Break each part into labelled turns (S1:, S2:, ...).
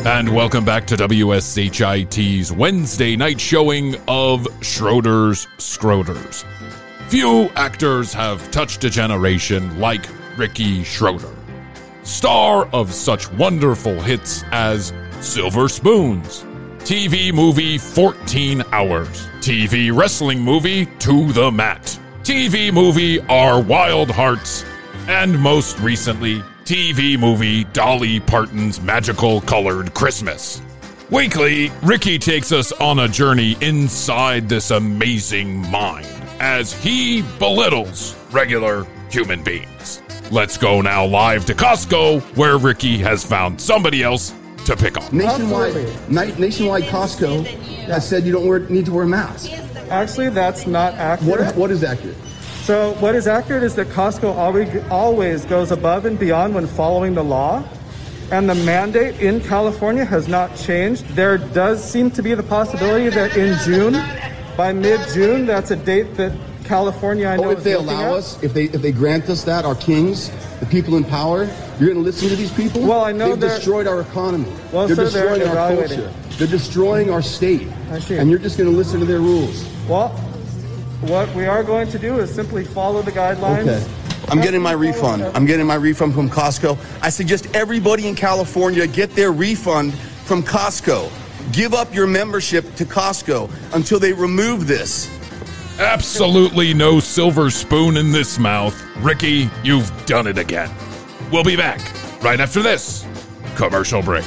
S1: And welcome back to WSHIT's Wednesday night showing of Schroeder's Scroders. Few actors have touched a generation like Ricky Schroeder, star of such wonderful hits as Silver Spoons, TV movie 14 Hours, TV wrestling movie To the Mat, TV movie Our Wild Hearts, and most recently, TV movie Dolly Parton's Magical Colored Christmas. Weekly, Ricky takes us on a journey inside this amazing mind as he belittles regular human beings. Let's go now live to Costco, where Ricky has found somebody else to pick on.
S2: Nationwide Costco has said you don't need to wear a mask.
S3: Actually, that's not accurate.
S2: What is accurate?
S3: So what is accurate is that Costco always goes above and beyond when following the law, and the mandate in California has not changed. There does seem to be the possibility that in June, by mid-June, that's a date that California, I know,
S2: if they allow us, if they grant us that, our kings, the people in power, you're going to listen to these people?
S3: Well, I know
S2: they've destroyed our economy.
S3: Well,
S2: they're
S3: sir,
S2: destroying
S3: they're
S2: our culture. They're destroying our state.
S3: I see.
S2: And you're just going to listen to their rules.
S3: Well, what we are going to do is simply follow the guidelines.
S2: Okay. I'm getting my refund. I'm getting my refund from Costco. I suggest everybody in California get their refund from Costco. Give up your membership to Costco until they remove this.
S1: Absolutely no silver spoon in this mouth. Ricky, you've done it again. We'll be back right after this commercial break.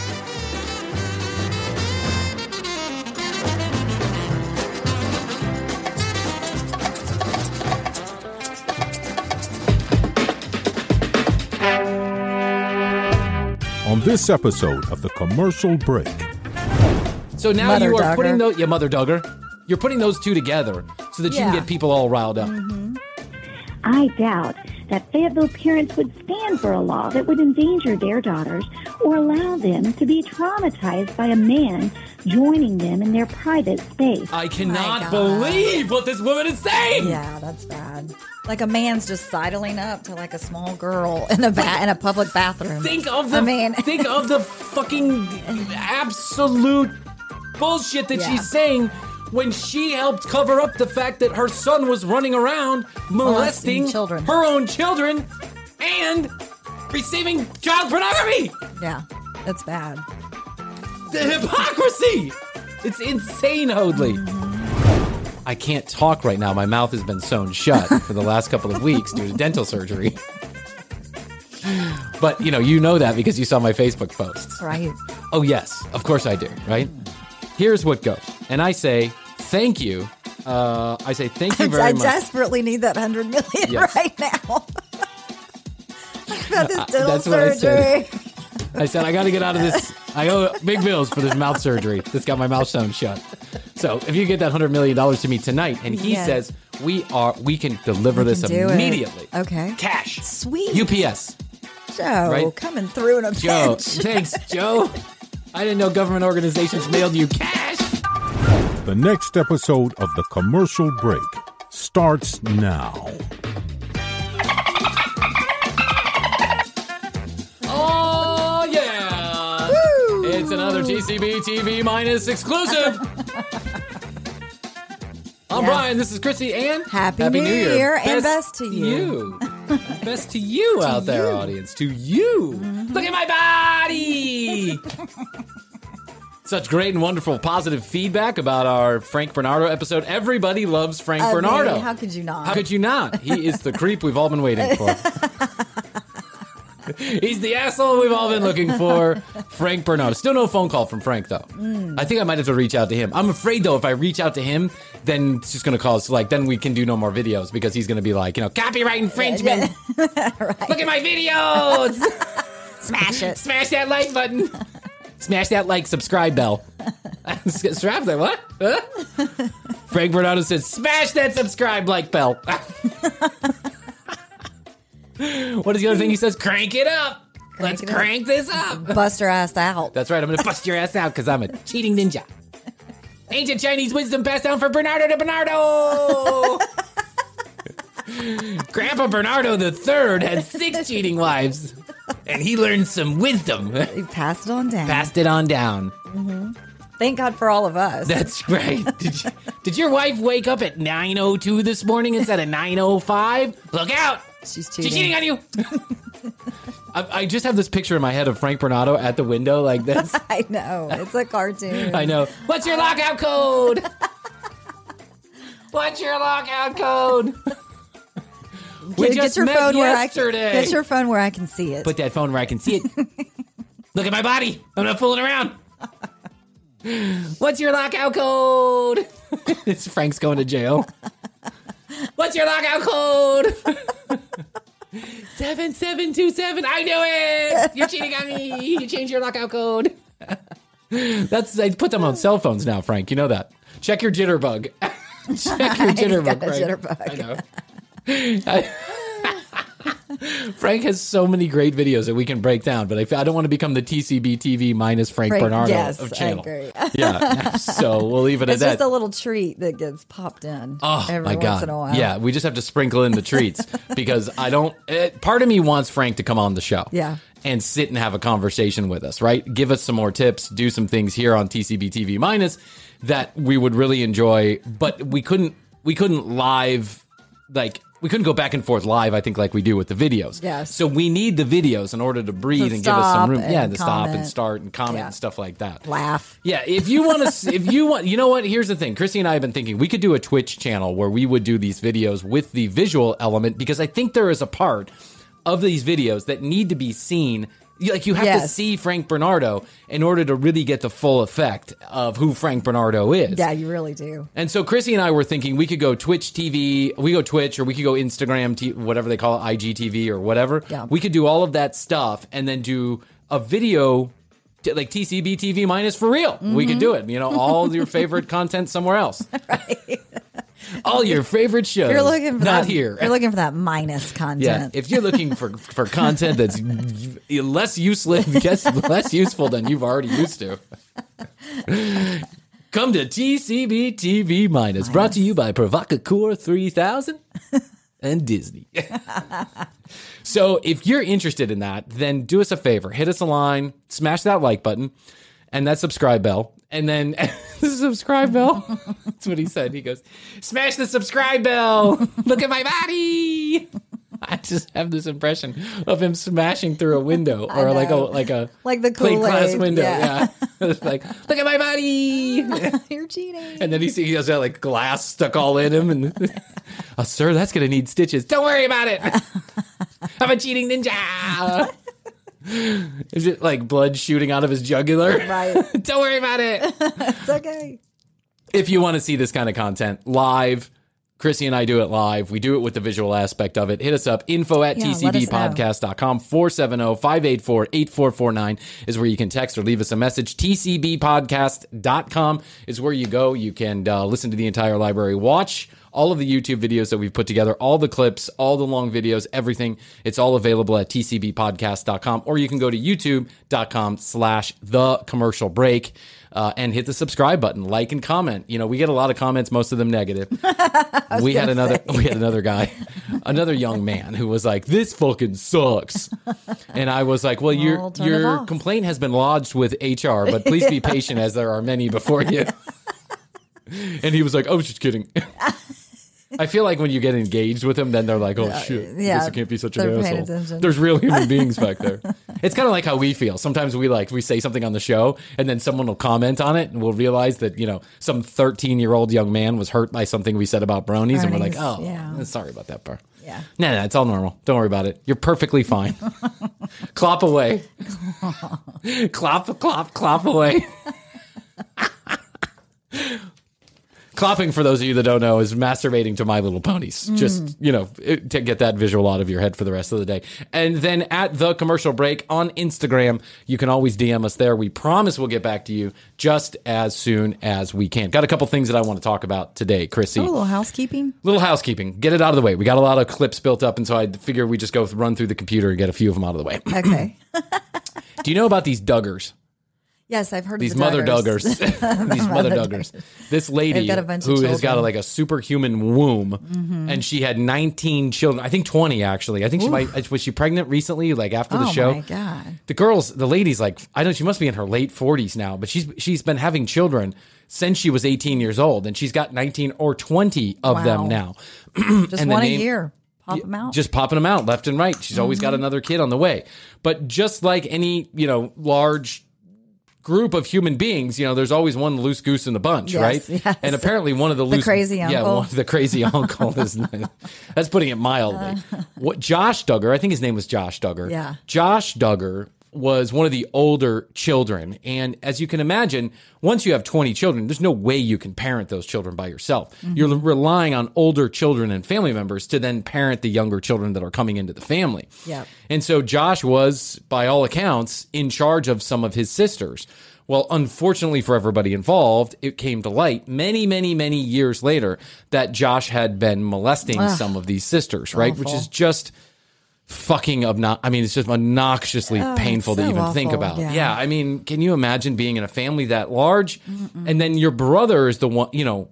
S4: On this episode of the commercial break.
S5: So now
S6: Mother
S5: you are
S6: Duggar.
S5: putting those, Mother Duggar, you're putting those two together so that you can
S6: Yeah.
S5: get people all riled up.
S7: I doubt that Fayetteville parents would stand for a law that would endanger their daughters or allow them to be traumatized by a man joining them in their private space.
S5: I
S6: My
S5: cannot
S6: God.
S5: believe what this woman is saying.
S6: Yeah, that's bad. Like a man's just sidling up to like a small girl in a public bathroom.
S5: Think of the think of the fucking absolute bullshit that
S6: Yeah.
S5: she's saying when she helped cover up the fact that her son was running around molesting
S6: children.
S5: her own children and receiving child pornography.
S6: Yeah, that's bad.
S5: The hypocrisy! It's insane, Hoadley. I can't talk right now. My mouth has been sewn shut for the last couple of weeks due to dental surgery. But, you know that because you saw my Facebook posts.
S6: Right.
S5: Oh, yes. Of course I do, right? Here's what goes. And I say, thank you. I say, thank you very
S6: I
S5: much.
S6: desperately need that $100 million
S5: Yes.
S6: right now. I've got this dental
S5: That's what I
S6: surgery.
S5: said. I said, I got to get out of this. I owe big bills for this mouth surgery that's got my mouth sewn shut. So if you get that $100 million to me tonight, and he
S6: Yes.
S5: says, we can deliver this
S6: can do it.
S5: immediately.
S6: Okay.
S5: Cash.
S6: Sweet.
S5: UPS.
S6: Joe,
S5: Right?
S6: coming through in a
S5: Joe.
S6: pinch.
S5: Thanks, Joe. I didn't know government organizations mailed you cash.
S4: The next episode of the commercial break starts now.
S5: Oh, yeah. It's another TCB TV minus exclusive. I'm
S6: Yeah.
S5: Brian. This is Chrissy, and
S6: Happy New Year, and best to you.
S5: Best to you out there, audience. To you. Look at my body. Such great and wonderful positive feedback about our Frank Bernardo episode. Everybody loves Frank Bernardo.
S6: mean, how could you not?
S5: How could you not? He is the creep we've all been waiting for. He's the asshole we've all been looking for. Frank Bernardo. Still no phone call from Frank, though. I think I might have to reach out to him. I'm afraid, though, if I reach out to him, then it's just going to cause, then we can do no more videos because he's going to be like, copyright infringement.
S6: Right.
S5: Look at my videos.
S6: Smash it.
S5: Smash that like button. Smash that subscribe bell. Strap that, what? Huh? Frank Bernardo says, smash that subscribe like bell. What is the other thing he says? Crank it up. Let's crank this up.
S6: Bust her ass out.
S5: That's right. I'm going to bust your ass out because I'm a cheating ninja. Ancient Chinese wisdom passed down from Bernardo to Bernardo. Grandpa Bernardo III had 6 cheating wives. and he learned some wisdom.
S6: He passed it on down.
S5: Passed it on down.
S6: Thank God for all of us.
S5: That's right. Did your wife wake up at 9:02 this morning instead of 9:05? Look out!
S6: She's cheating.
S5: She's cheating on you. I just have this picture in my head of Frank Bernardo at the window like this.
S6: I know. It's a cartoon.
S5: I know. What's your lockout code? What's your lockout code? We just
S6: your
S5: met
S6: phone
S5: yesterday.
S6: where get your phone where I can see it.
S5: Put that phone where I can see it. Look at my body. I'm not fooling around. What's your lockout code? It's Frank's going to jail. What's your lockout code? 7727. I knew it. You're cheating on me. You changed your lockout code. They put them on cell phones now, Frank. You know that. Check your jitterbug. Check your jitterbug, Frank. I know. Frank has so many great videos that we can break down, but I don't want to become the TCB TV minus Frank Bernardo of channel.
S6: I agree.
S5: Yeah, so we'll leave it at
S6: It's
S5: that.
S6: just a little treat that gets popped in every once in a while.
S5: Yeah, we just have to sprinkle in the treats because part of me wants Frank to come on the show.
S6: Yeah.
S5: And sit and have a conversation with us, right? Give us some more tips, do some things here on TCB TV minus that we would really enjoy, but we couldn't live, we couldn't go back and forth live, I think, like we do with the videos.
S6: Yes.
S5: So we need the videos in order to breathe and give us some room.
S6: And
S5: to stop and start and comment and stuff like that.
S6: Laugh.
S5: Yeah, if you want, you know what? Here's the thing. Chrissy and I have been thinking we could do a Twitch channel where we would do these videos with the visual element because I think there is a part of these videos that need to be seen. Like, you have to see Frank Bernardo in order to really get the full effect of who Frank Bernardo is.
S6: Yeah, you really do.
S5: And so Chrissy and I were thinking we could go Twitch TV, we go Twitch, or we could go Instagram, whatever they call it, IGTV or whatever.
S6: Yeah.
S5: We could do all of that stuff and then do a video like TCB TV minus for real. Mm-hmm. We could do it. You know, all your favorite content somewhere else.
S6: Right.
S5: All your favorite shows.
S6: You're looking for
S5: not
S6: that,
S5: here.
S6: You're looking for that minus content.
S5: Yeah, if you're looking for content that's less useful than you've already used to, come to TCB TV minus. Brought to you by Provocateur 3000 and Disney. So if you're interested in that, then do us a favor. Hit us a line, smash that like button, and that subscribe bell. And then the subscribe bell. That's what he said. He goes, smash the subscribe bell. Look at my body. I just have this impression of him smashing through a window or like the
S6: Plate
S5: glass window.
S6: Yeah.
S5: It's like, look at my body.
S6: You're cheating.
S5: And then he has that like glass stuck all in him. And oh, sir, that's going to need stitches. Don't worry about it. I'm a cheating ninja. Is it like blood shooting out of his jugular?
S6: Right.
S5: Don't worry about it.
S6: It's okay.
S5: If you want to see this kind of content live, Chrissy and I do it live. We do it with the visual aspect of it. Hit us up. info@tcbpodcast.com. 470-584-8449 is where you can text or leave us a message. tcbpodcast.com is where you go. You can listen to the entire library. Watch all of the YouTube videos that we've put together, all the clips, all the long videos, everything. It's all available at tcbpodcast.com, or you can go to youtube.com/thecommercialbreak. And hit the subscribe button, like and comment. You know, we get a lot of comments, most of them negative. We had another guy, another young man who was like, "This fucking sucks," and I was like, "Well, your complaint has been lodged with HR, but please be patient, as there are many before you." And he was like, "I was just kidding." I feel like when you get engaged with them, then they're like, "Oh shit, this can't be such an asshole."
S6: Attention.
S5: There's real human beings back there. It's kind of like how we feel. Sometimes we say something on the show, and then someone will comment on it, and we'll realize that some 13-year-old young man was hurt by something we said about bronies, and we're like, "Oh, sorry about that, bro."
S6: Yeah.
S5: No, it's all normal. Don't worry about it. You're perfectly fine. Clop away. Clop away. Clopping, for those of you that don't know, is masturbating to My Little Ponies. Just, to get that visual out of your head for the rest of the day. And then at The Commercial Break on Instagram, you can always DM us there. We promise we'll get back to you just as soon as we can. Got a couple things that I want to talk about today, Chrissy.
S6: A little housekeeping.
S5: Get it out of the way. We got a lot of clips built up, and so I figure we just run through the computer and get a few of them out of the way.
S6: Okay.
S5: Do you know about these Duggars?
S6: Yes, I've heard
S5: these
S6: of the
S5: mother
S6: Duggars.
S5: Duggars. These mother Duggars. This lady
S6: They've got a bunch of
S5: who has got
S6: children.
S5: like a superhuman womb, and she had 19 children. I think 20 actually. I think she might. Was she pregnant recently? Like after the show?
S6: Oh my God.
S5: The lady's like, I don't. She must be in her late 40s now, but she's been having children since she was 18 years old, and she's got 19 or 20 of them now.
S6: Just
S5: And the
S6: one a
S5: name-
S6: year. Pop them out.
S5: Just popping them out left and right. She's always got another kid on the way. But just like any, large group of human beings, there's always one loose goose in the bunch,
S6: Yes,
S5: right?
S6: yes.
S5: And apparently one of the loose
S6: crazy uncle.
S5: the crazy uncle is that's putting it mildly. What Josh Duggar, I think his name was Josh Duggar.
S6: Yeah.
S5: Josh Duggar was one of the older children. And as you can imagine, once you have 20 children, there's no way you can parent those children by yourself. You're relying on older children and family members to then parent the younger children that are coming into the family.
S6: Yep.
S5: And so Josh was, by all accounts, in charge of some of his sisters. Well, unfortunately for everybody involved, it came to light many, many, many years later that Josh had been molesting some of these sisters, right?
S6: Awful.
S5: Which is just fucking it's just obnoxiously painful to
S6: so
S5: even think
S6: awful,
S5: about.
S6: yeah.
S5: I mean, can you imagine being in a family that large? And then your brother is the one,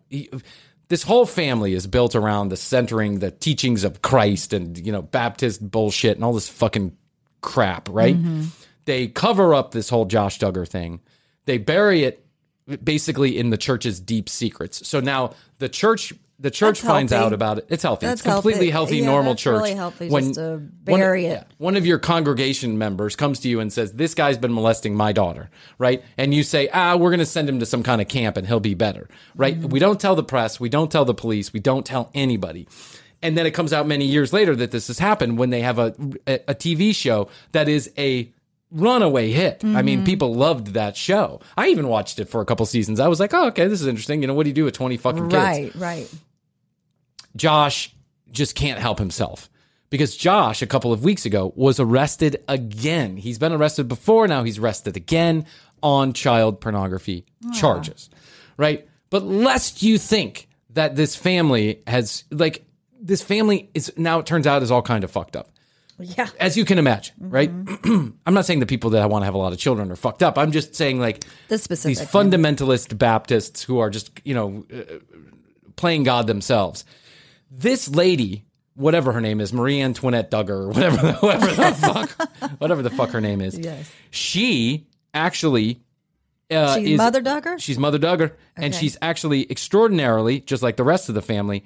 S5: this whole family is built around the centering the teachings of Christ and, Baptist bullshit and all this fucking crap, right? They cover up this whole Josh Duggar thing. They bury it basically in the church's deep secrets. So now the church finds
S6: healthy.
S5: out about it. It's healthy.
S6: That's
S5: It's completely
S6: healthy.
S5: healthy,
S6: Yeah,
S5: normal
S6: that's
S5: church.
S6: really healthy just to bury it.
S5: One of your congregation members comes to you and says, this guy's been molesting my daughter, right? And you say, we're going to send him to some kind of camp and he'll be better, right? We don't tell the press. We don't tell the police. We don't tell anybody. And then it comes out many years later that this has happened when they have a TV show that is a runaway hit. I mean, people loved that show. I even watched it for a couple seasons. I was like, oh, okay, this is interesting. What do you do with 20 fucking kids?
S6: Right.
S5: Josh just can't help himself because Josh, a couple of weeks ago, was arrested again. He's been arrested before. Now he's arrested again on child pornography charges, right? But lest you think that this family is now, it turns out, is all kind of fucked up.
S6: Yeah.
S5: As you can imagine, right? I'm not saying the people that want to have a lot of children are fucked up. I'm just saying
S6: The specific
S5: these fundamentalist Baptists who are just, playing God themselves. This lady, whatever her name is, Marie Antoinette Duggar, or whatever the fuck her name is.
S6: Yes.
S5: She actually
S6: She's Mother Duggar?
S5: She's Mother Duggar, and
S6: Okay.
S5: she's actually extraordinarily, just like the rest of the family,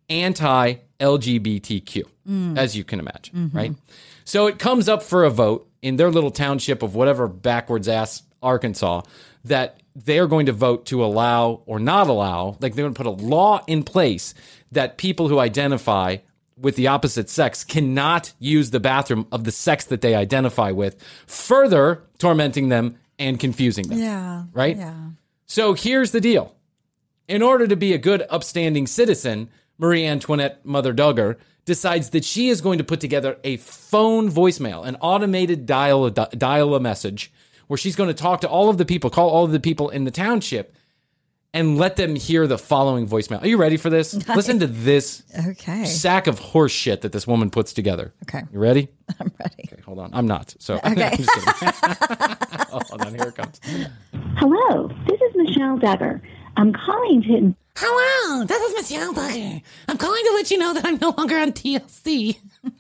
S5: anti-LGBTQ, as you can imagine, right? So it comes up for a vote in their little township of whatever backwards ass Arkansas that they're going to vote to allow or not allow, like they're going to put a law in place that people who identify with the opposite sex cannot use the bathroom of the sex that they identify with, further tormenting them and confusing them.
S6: Yeah.
S5: Right?
S6: Yeah.
S5: So here's the deal. In order to be a good, upstanding citizen, Marie Antoinette Mother Duggar decides that she is going to put together a phone voicemail, an automated dial a message, where she's going to talk to all of the people, call all of the people in the township, and let them hear the following voicemail. Are you ready for this? Listen to this
S6: Okay.
S5: sack of horse shit that this woman puts together.
S6: Okay.
S5: You ready?
S6: I'm ready.
S5: Okay, hold on. I'm not. So
S6: Okay.
S5: I'm just kidding. Oh, hold on. Here it comes.
S7: Hello, this is Michelle Duggar. I'm calling to
S8: Hello, this is Michelle Duggar. I'm calling to let you know that I'm no longer on TLC.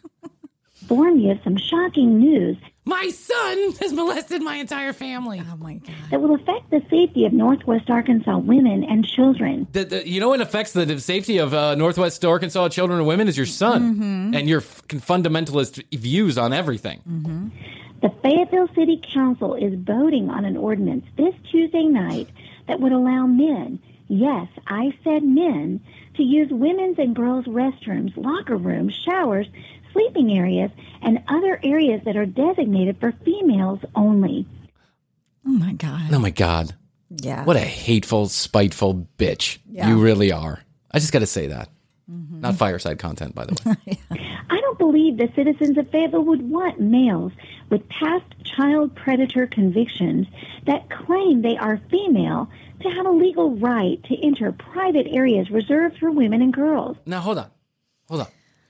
S7: inform you of some shocking news
S8: My son has molested my entire family.
S6: Oh my God.
S7: that will affect the safety of Northwest Arkansas women and children.
S5: What affects the safety of Northwest Arkansas children and women is your son and your fundamentalist views on everything.
S7: The Fayetteville City Council is voting on an ordinance this Tuesday night that would allow men, yes, I said men, to use women's and girls' restrooms, locker rooms, showers, sleeping areas, and other areas that are designated for females only.
S6: Oh my God.
S5: Oh my God.
S6: Yeah.
S5: What a hateful, spiteful bitch
S6: Yeah.
S5: you really are. I just got to say that. Not fireside content, by the way.
S7: I don't believe the citizens of Fayetteville would want males with past child predator convictions that claim they are female to have a legal right to enter private areas reserved for women and girls.
S5: Now, hold on.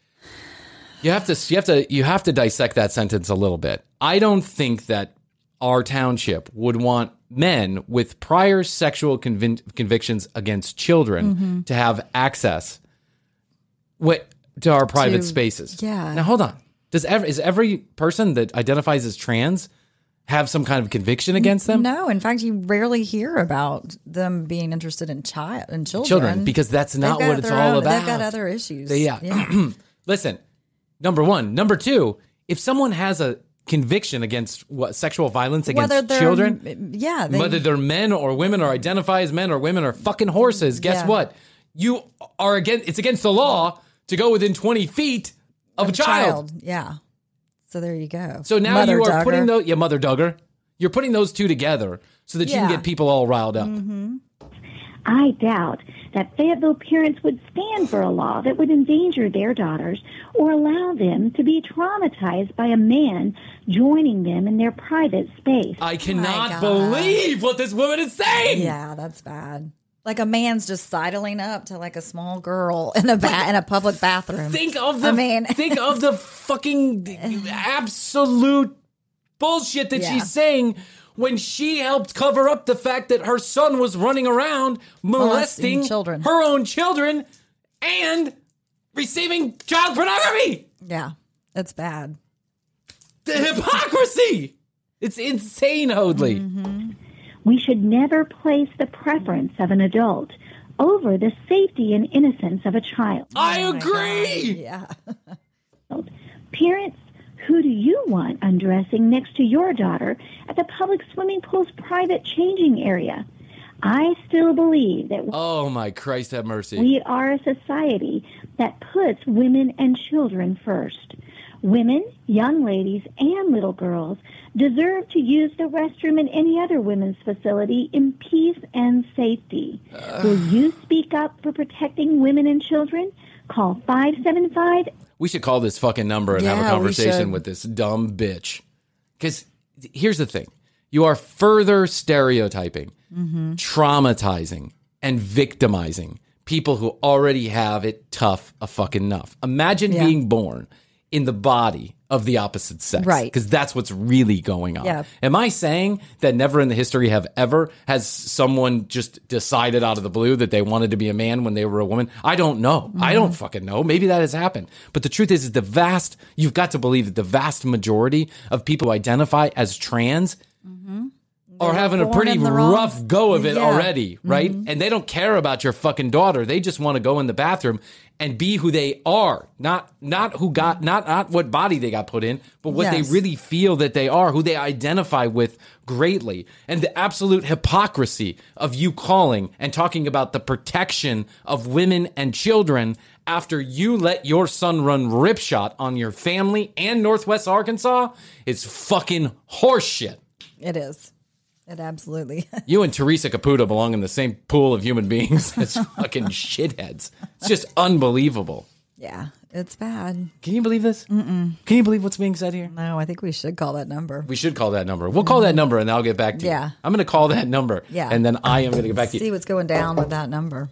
S5: You have to dissect that sentence a little bit. I don't think that our township would want men with prior sexual convictions against children to have access to our private spaces.
S6: Yeah.
S5: Now, hold on. Is every person that identifies as trans have some kind of conviction against them?
S6: No, in fact, you rarely hear about them being interested in children.
S5: Because that's not what it's all about.
S6: They've got other issues.
S5: Yeah. Listen, number one. Number two, if someone has a conviction against sexual violence against children, whether they're men or women or identify as men or women or fucking horses, guess what? You are it's against the law to go within 20 feet of a child.
S6: Yeah. So there you go.
S5: So now you are putting those, Mother Duggar, you're putting those two together so that you can get people all riled up.
S7: I doubt that Fayetteville parents would stand for a law that would endanger their daughters or allow them to be traumatized by a man joining them in their private space.
S5: I cannot believe what this woman is saying.
S6: Yeah, that's bad. Like a man's just sidling up to like a small girl in a public bathroom.
S5: Think of the fucking absolute bullshit that she's saying when she helped cover up the fact that her son was running around molesting
S6: children,
S5: her own children, and receiving child pornography.
S6: Yeah, it's bad.
S5: The hypocrisy. It's insane, Hoadley.
S7: We should never place the preference of an adult over the safety and innocence of a child.
S5: I agree.
S6: Yeah.
S7: Parents, who do you want undressing next to your daughter at the public swimming pool's private changing area? I still believe that
S5: oh my Christ, have mercy.
S7: We are a society that puts women and children first. Women, young ladies, and little girls deserve to use the restroom in any other women's facility in peace and safety. Will you speak up for protecting women and children? Call 575.
S5: We should call this fucking number and have a conversation with this dumb bitch. Because here's the thing. You are further stereotyping, traumatizing, and victimizing people who already have it tough enough. Imagine being born in the body of the opposite sex.
S6: Right.
S5: Because that's what's really going on.
S6: Yeah.
S5: Am I saying that never in the history has someone just decided out of the blue that they wanted to be a man when they were a woman? I don't know. I don't fucking know. Maybe that has happened. But the truth is you've got to believe that the vast majority of people who identify as trans are having a pretty rough go of it already, right? And they don't care about your fucking daughter. They just want to go in the bathroom and be who they are, not what body they got put in, but what they really feel that they are, who they identify with greatly. And the absolute hypocrisy of you calling and talking about the protection of women and children after you let your son run ripshot on your family and Northwest Arkansas is fucking horseshit.
S6: It is. It absolutely is.
S5: You and Teresa Caputo belong in the same pool of human beings as fucking shitheads. It's just unbelievable.
S6: Yeah, it's bad.
S5: Can you believe this? Can you believe what's being said here?
S6: No, I think we should call that number.
S5: We should call that number. We'll call that number and I'll get back to you.
S6: Yeah.
S5: I'm going to call that number.
S6: Yeah.
S5: And then I am going to get back to you.
S6: See what's going down with that number.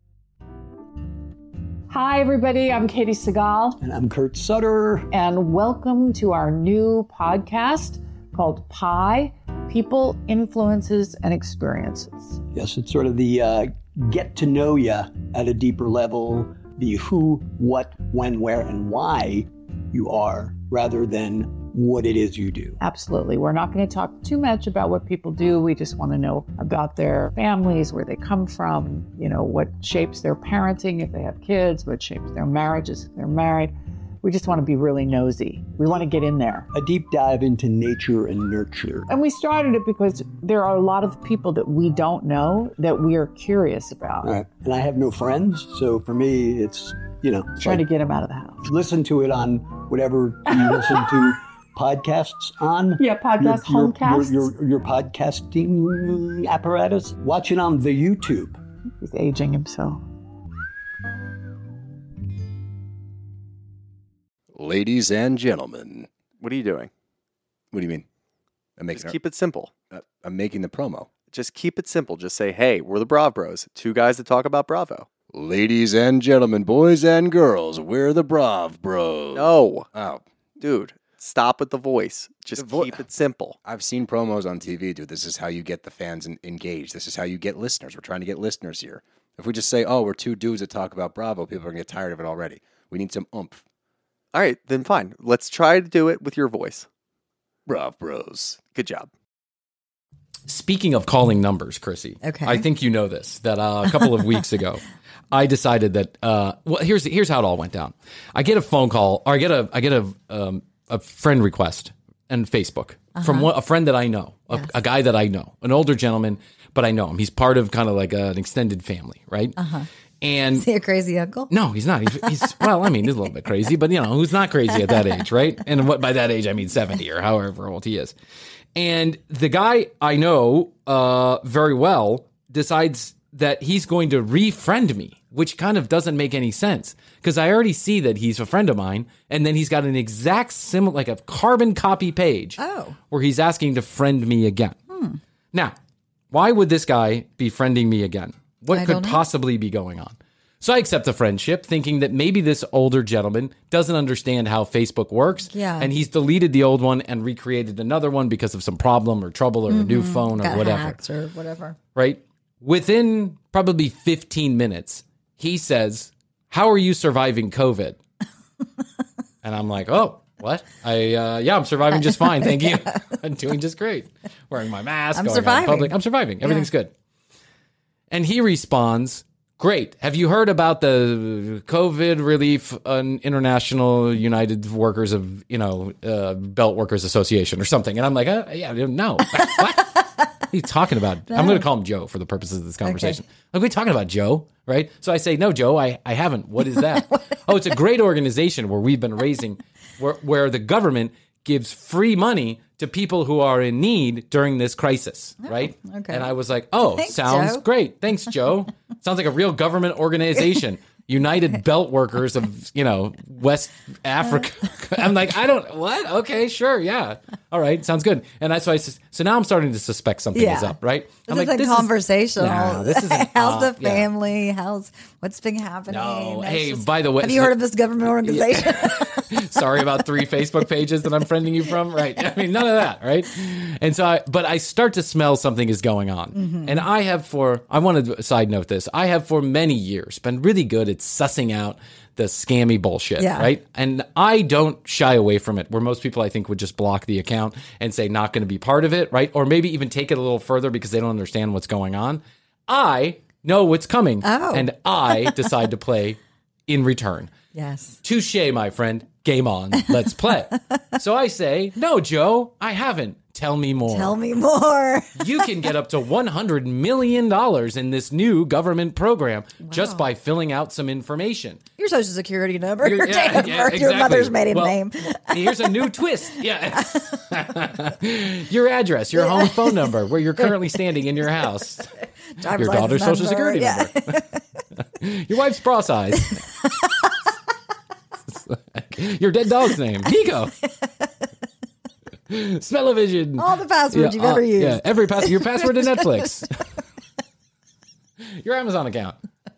S9: Hi, everybody. I'm Katie Segal.
S10: And I'm Kurt Sutter.
S9: And welcome to our new podcast called Pi, People, Influences, and Experiences.
S10: Yes, it's sort of the get to know you at a deeper level, the who, what, when, where, and why you are, rather than what it is you do.
S9: Absolutely. We're not going to talk too much about what people do. We just want to know about their families, where they come from, what shapes their parenting if they have kids, what shapes their marriages if they're married. We just want to be really nosy. We want to get in there.
S10: A deep dive into nature and nurture.
S9: And we started it because there are a lot of people that we don't know that we are curious about.
S10: Right. And I have no friends, so for me, it's,
S9: trying to get them out of the house.
S10: Listen to it on whatever you listen to podcasts on.
S9: Yeah, homecasts.
S10: Your podcasting apparatus. Watch it on the YouTube.
S9: He's aging himself.
S11: Ladies and gentlemen.
S12: What are you doing?
S11: What do you mean?
S12: Just keep it simple.
S11: I'm making the promo.
S12: Just keep it simple. Just say, hey, we're the Brav Bros. Two guys that talk about Bravo.
S11: Ladies and gentlemen, boys and girls, we're the Brav Bros.
S12: No.
S11: Oh.
S12: Dude, Stop with the voice. Just keep it simple.
S11: I've seen promos on TV, dude. This is how you get the fans engaged. This is how you get listeners. We're trying to get listeners here. If we just say, oh, we're two dudes that talk about Bravo, people are going to get tired of it already. We need some oomph.
S12: All right, then fine. Let's try to do it with your voice.
S11: Brav Bros.
S12: Good job.
S5: Speaking of calling numbers, Chrissy,
S6: Okay.
S5: I think you know this, that a couple of weeks ago, I decided that, well, here's how it all went down. I get a phone call, or I get a friend request on Facebook from a friend that I know, a guy that I know, an older gentleman, but I know him. He's part of kind of like an extended family, right? And
S6: Is he a crazy uncle?
S5: no, he's not. He's well, I mean, he's a little bit crazy, but who's not crazy at that age, right? And what by that age, I mean 70 or however old he is. And the guy I know very well decides that he's going to refriend me, which kind of doesn't make any sense because I already see that he's a friend of mine, and then he's got an exact similar, like a carbon copy page where he's asking to friend me again. Now, why would this guy be friending me again? What could possibly be going on? So I accept the friendship, thinking that maybe this older gentleman doesn't understand how Facebook works.
S6: Yeah.
S5: And he's deleted the old one and recreated another one because of some problem or trouble or a new phone or
S6: Got
S5: whatever.
S6: hacked or whatever.
S5: Right? Within probably 15 minutes, he says, "How are you surviving COVID?" And I'm like, "Oh, what? I'm surviving just fine. Thank you. I'm doing just great. Wearing my mask,
S6: I'm
S5: going out in
S6: surviving.
S5: public. I'm surviving. Everything's good." And he responds, "Great. Have you heard about the COVID relief International United Workers of, Belt Workers Association or something?" And I'm like, no. What? What are you talking about? I'm going to call him Joe for the purposes of this conversation. Like, we're talking about Joe, right? So I say, "No, Joe, I haven't. What is that?" "Oh, it's a great organization where we've been raising, where the government gives free money to people who are in need during this crisis," right?
S6: Okay.
S5: And I was like, "Oh,
S6: Thanks,
S5: sounds
S6: Joe.
S5: great. Thanks, Joe. Sounds like a real government organization. United Belt Workers of, West Africa." I'm like, what? Okay, sure, yeah. All right, sounds good. And that's why so now I'm starting to suspect something is up, right?
S6: This
S5: I'm
S6: isn't conversational.
S5: This isn't.
S6: How's the family? What's been happening?
S5: No,
S6: It's
S5: hey,
S6: just-
S5: by the way,
S6: have you heard of this government organization?
S5: Sorry about 3 Facebook pages that I'm friending you from, right? I mean, none of that, right? And so I start to smell something is going on. And I want to side note this, I have for many years been really good at sussing out the scammy bullshit, right? And I don't shy away from it, where most people I think would just block the account and say not going to be part of it, right? Or maybe even take it a little further because they don't understand what's going on. I know what's coming, and I decide to play in return.
S6: Yes.
S5: Touche, my friend. Game on. Let's play. So I say, "No, Joe, I haven't. Tell me more."
S6: Tell me more.
S5: You can get up to $100 million in this new government program just by filling out some information.
S6: Your social security number, your
S5: Yeah,
S6: date of
S5: yeah,
S6: birth, your
S5: exactly.
S6: mother's maiden
S5: Well,
S6: name.
S5: Here's a new twist. Yeah. Your address, your home phone number, where you're currently standing in your house.
S6: Driver's
S5: Your daughter's
S6: license
S5: social security number. Your wife's bra size. Your dead dog's name, Nico. Smell-o-vision.
S6: All the passwords you've ever used.
S5: Yeah, your password to Netflix. Your Amazon account.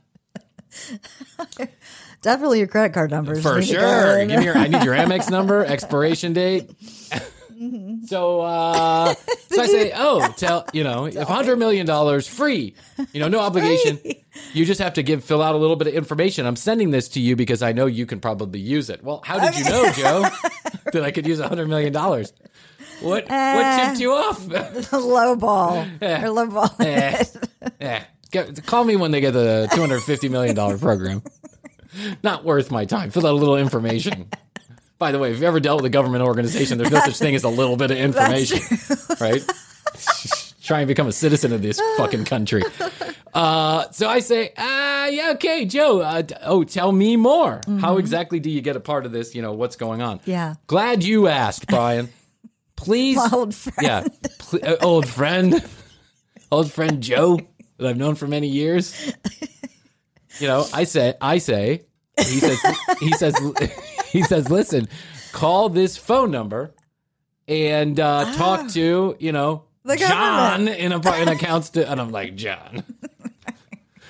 S6: Definitely your credit card numbers.
S5: For
S6: Need to go
S5: sure.
S6: in.
S5: I need your Amex number, expiration date. So I say, if $100 million free, no obligation. You just have to fill out a little bit of information. I'm sending this to you because I know you can probably use it. Well, how did you know, Joe, that I could use $100 million? What tipped you off?
S6: Low ball. Or low ball.
S5: Call me when they get the $250 million program. Not worth my time. Fill out a little information. By the way, if you've ever dealt with a government organization, there's no such thing as a little bit of information, right? Try and become a citizen of this fucking country. So I say, okay, Joe. Tell me more. How exactly do you get a part of this? What's going on?
S6: Yeah.
S5: Glad you asked, Brian. Please.
S6: My old friend.
S5: Yeah. Old friend. Old friend Joe that I've known for many years. I say, he says, listen, call this phone number and talk to, John in accounts to, and I'm like, John.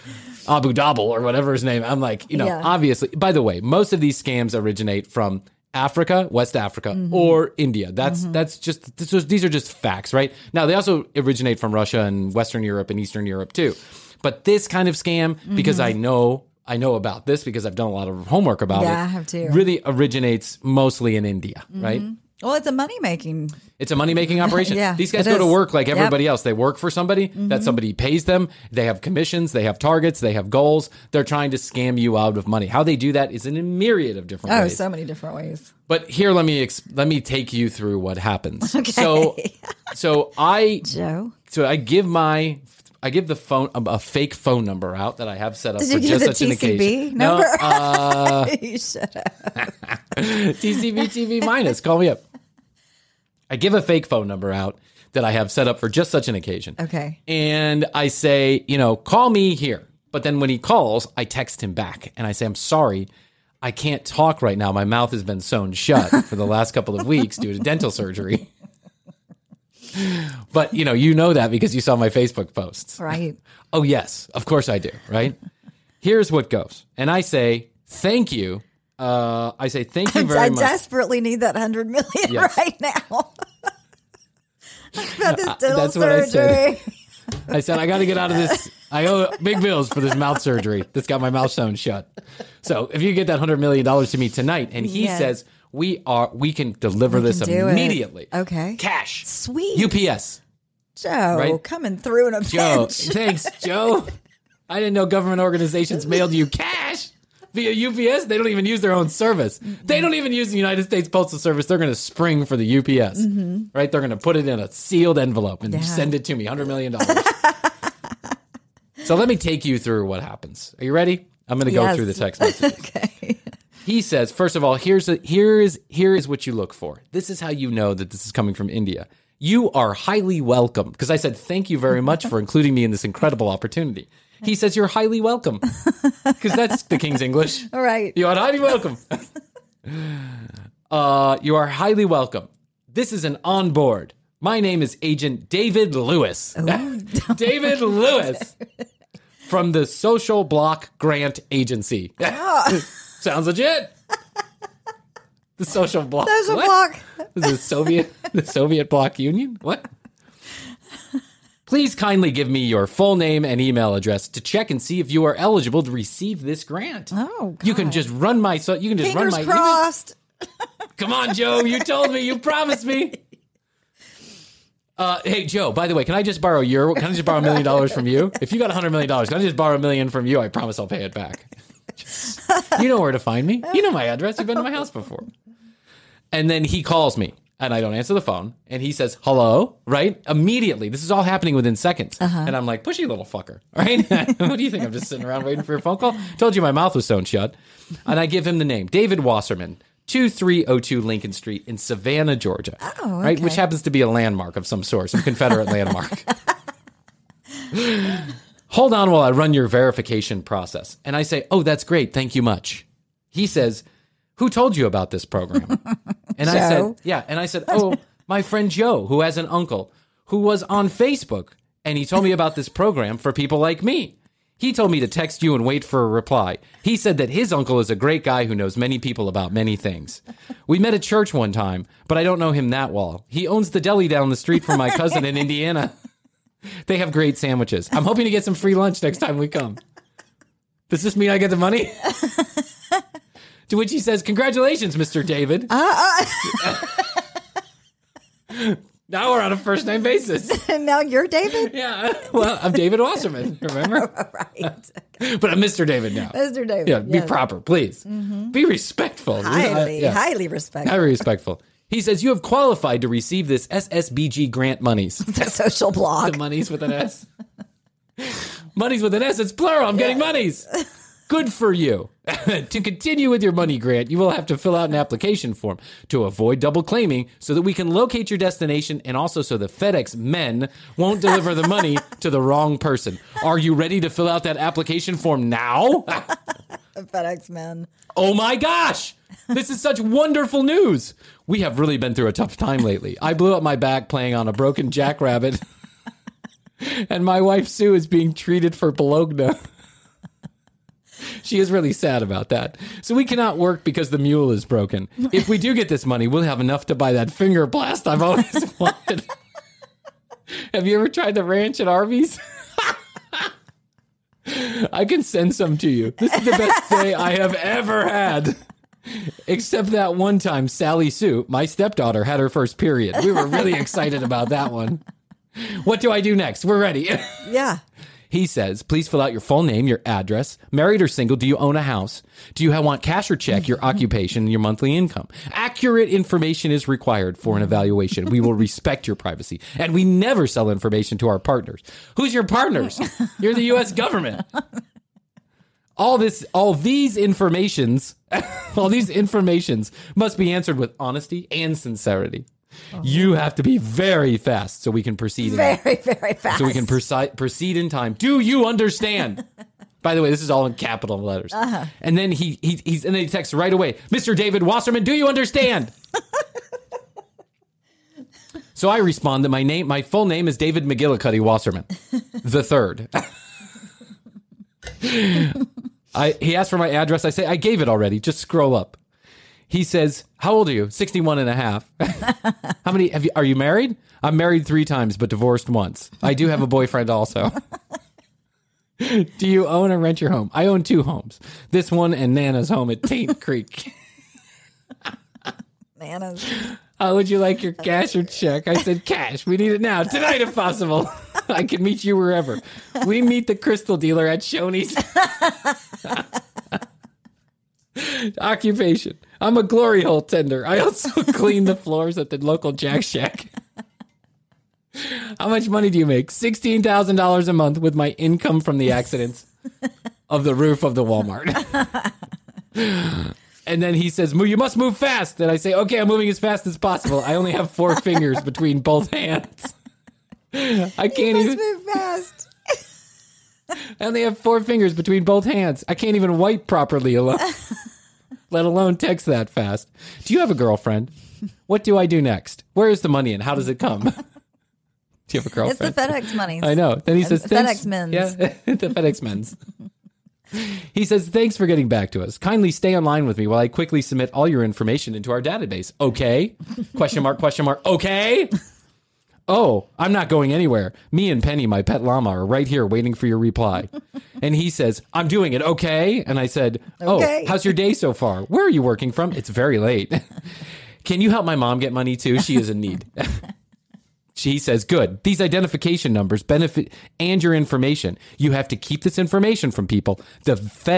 S5: Abu Dhabi or whatever his name. I'm like, obviously, by the way, most of these scams originate from Africa, West Africa, or India. These are just facts, right? Now, they also originate from Russia and Western Europe and Eastern Europe too. But this kind of scam, because I know about this because I've done a lot of homework about it.
S6: Yeah, I have too.
S5: Really originates mostly in India, right?
S6: Well, it's a money-making.
S5: It's a money-making operation.
S6: Yeah,
S5: These guys
S6: it
S5: go to
S6: is.
S5: work like
S6: Yep.
S5: everybody else. They work for somebody. That somebody pays them. They have commissions. They have targets. They have goals. They're trying to scam you out of money. How they do that is in a myriad of different ways.
S6: So many different ways.
S5: But here, let me take you through what happens.
S6: Okay.
S5: So I give the phone a fake phone number out that I have set up
S6: Did
S5: for
S6: you give
S5: just
S6: the
S5: such an
S6: TCB
S5: occasion.
S6: number?
S5: No,
S6: You should have.
S5: TCB TV minus. Call me up. I give a fake phone number out that I have set up for just such an occasion.
S6: Okay.
S5: And I say, call me here. But then when he calls, I text him back and I say, I'm sorry, I can't talk right now. My mouth has been sewn shut for the last couple of weeks due to dental surgery. But, you know that because you saw my Facebook posts.
S6: Right.
S5: Oh, yes. Of course I do. Right. Here's what goes. And I say, thank you. I say, thank you very much.
S6: I desperately need that 100 million right now. I've had this dental
S5: That's what I
S6: surgery.
S5: said. I said, I got to get out of this. I owe big bills for this mouth surgery that's got my mouth sewn shut. So if you get that $100 million to me tonight, and he says, we can deliver this immediately.
S6: Okay.
S5: Cash.
S6: Sweet.
S5: UPS.
S6: Joe, coming through in a
S5: Joe,
S6: pinch.
S5: thanks, Joe. I didn't know government organizations mailed you cash via UPS. They don't even use their own service. They don't even use the United States Postal Service. They're going to spring for the UPS, right? They're going to put it in a sealed envelope and send it to me, $100 million. So let me take you through what happens. Are you ready? I'm going to go through the text messages.
S6: Okay.
S5: He says, first of all, here is what you look for. This is how you know that this is coming from India. You are highly welcome. Because I said, thank you very much for including me in this incredible opportunity. He says, you're highly welcome. Because that's the King's English.
S6: All right.
S5: You are highly welcome. You are highly welcome. This is an onboard. My name is Agent David Lewis. David Lewis. From the Social Block Grant Agency. Sounds legit. The Social Block.
S6: Social
S5: what?
S6: Block.
S5: The Soviet Bloc Union? What? Please kindly give me your full name and email address to check and see if you are eligible to receive this grant.
S6: Oh, God.
S5: You can just run my
S6: Fingers crossed.
S5: Come on, Joe. You told me. You promised me. Hey, Joe, by the way, can I just borrow $1 million from you? If you got $100 million, can I just borrow $1 million from you? I promise I'll pay it back. You know where to find me. You know my address. You've been to my house before. And then he calls me and I don't answer the phone. And he says, hello, right? Immediately. This is all happening within seconds. And I'm like, pushy little fucker, right? What do you think? I'm just sitting around waiting for your phone call? Told you my mouth was sewn shut. And I give him the name, David Wasserman. 2302 Lincoln Street in Savannah, Georgia.
S6: Oh, okay.
S5: Right, which happens to be a landmark of some sort, some Confederate landmark. Hold on while I run your verification process. And I say, oh, that's great. Thank you much. He says, who told you about this program? And I said, and I said, oh, my friend Joe, who has an uncle who was on Facebook. And he told me about this program for people like me. He told me to text you and wait for a reply. He said that his uncle is a great guy who knows many people about many things. We met at church one time, but I don't know him that well. He owns the deli down the street from my cousin in Indiana. They have great sandwiches. I'm hoping to get some free lunch next time we come. Does this mean I get the money? To which he says, congratulations, Mr. David. Now we're on a first-name basis.
S6: And now you're David?
S5: Yeah. Well, I'm David Wasserman, remember?
S6: Right.
S5: But I'm Mr. David now.
S6: Mr. David.
S5: Yeah, be proper, please. Be respectful.
S6: Highly respectful.
S5: Highly respectful. He says, you have qualified to receive this SSBG grant monies.
S6: The Social Block.
S5: The monies with an S. Monies with an S, it's plural. I'm getting monies. Good for you. To continue with your money grant, you will have to fill out an application form to avoid double claiming so that we can locate your destination and also so the FedEx men won't deliver the money to the wrong person. Are you ready to fill out that application form now?
S6: The FedEx men.
S5: Oh my gosh! This is such wonderful news. We have really been through a tough time lately. I blew up my back playing on a broken jackrabbit. And my wife Sue is being treated for bologna. She is really sad about that. So we cannot work because the mule is broken. If we do get this money, we'll have enough to buy that finger blast I've always wanted. Have you ever tried the ranch at Arby's? I can send some to you. This is the best day I have ever had. Except that one time Sally Sue, my stepdaughter, had her first period. We were really excited about that one. What do I do next? We're ready.
S6: Yeah.
S5: He says, please fill out your full name, your address, married or single, do you own a house? Do you want cash or check, your occupation, and your monthly income? Accurate information is required for an evaluation. We will respect your privacy. And we never sell information to our partners. Who's your partners? You're the U.S. government. All these informations must be answered with honesty and sincerity. You have to be very fast so we can proceed.
S6: Very, very fast.
S5: So we can proceed in time. Do you understand? By the way, this is all in capital letters. Uh-huh. And then he texts right away, Mr. David Wasserman, do you understand? So I respond that my full name is David McGillicuddy Wasserman, the third. He asked for my address. I say, I gave it already. Just scroll up. He says, how old are you? 61 and a half. How many are you married? I'm married 3 times, but divorced once. I do have a boyfriend also. Do you own or rent your home? I own 2 homes. This one and Nana's home at Taint Creek.
S6: Nana's.
S5: How would you like your cash or check? I said, cash. We need it now. Tonight, if possible. I can meet you wherever. We meet the crystal dealer at Shoney's. Occupation. I'm a glory hole tender. I also clean the floors at the local Jack Shack. How much money do you make? $16,000 a month with my income from the accidents of the roof of the Walmart. And then he says, you must move fast. And I say, okay, I'm moving as fast as possible. I only have 4 fingers between both hands. I can't even
S6: move fast.
S5: I only have 4 fingers between both hands. I can't even wipe properly alone, let alone text that fast. Do you have a girlfriend? What do I do next? Where is the money and how does it come? Do you have a girlfriend?
S6: It's the FedEx money.
S5: I know. Then he says,
S6: FedEx men's.
S5: Yeah, the FedEx men's. He says, thanks for getting back to us. Kindly stay online with me while I quickly submit all your information into our database. Okay? Question mark, question mark. Okay? Oh, I'm not going anywhere. Me and Penny, my pet llama, are right here waiting for your reply. And he says, I'm doing it, okay? And I said,
S6: okay.
S5: Oh, how's your day so far? Where are you working from? It's very late. Can you help my mom get money too? She is in need. She says, good. These identification numbers benefit and your information. You have to keep this information from people. The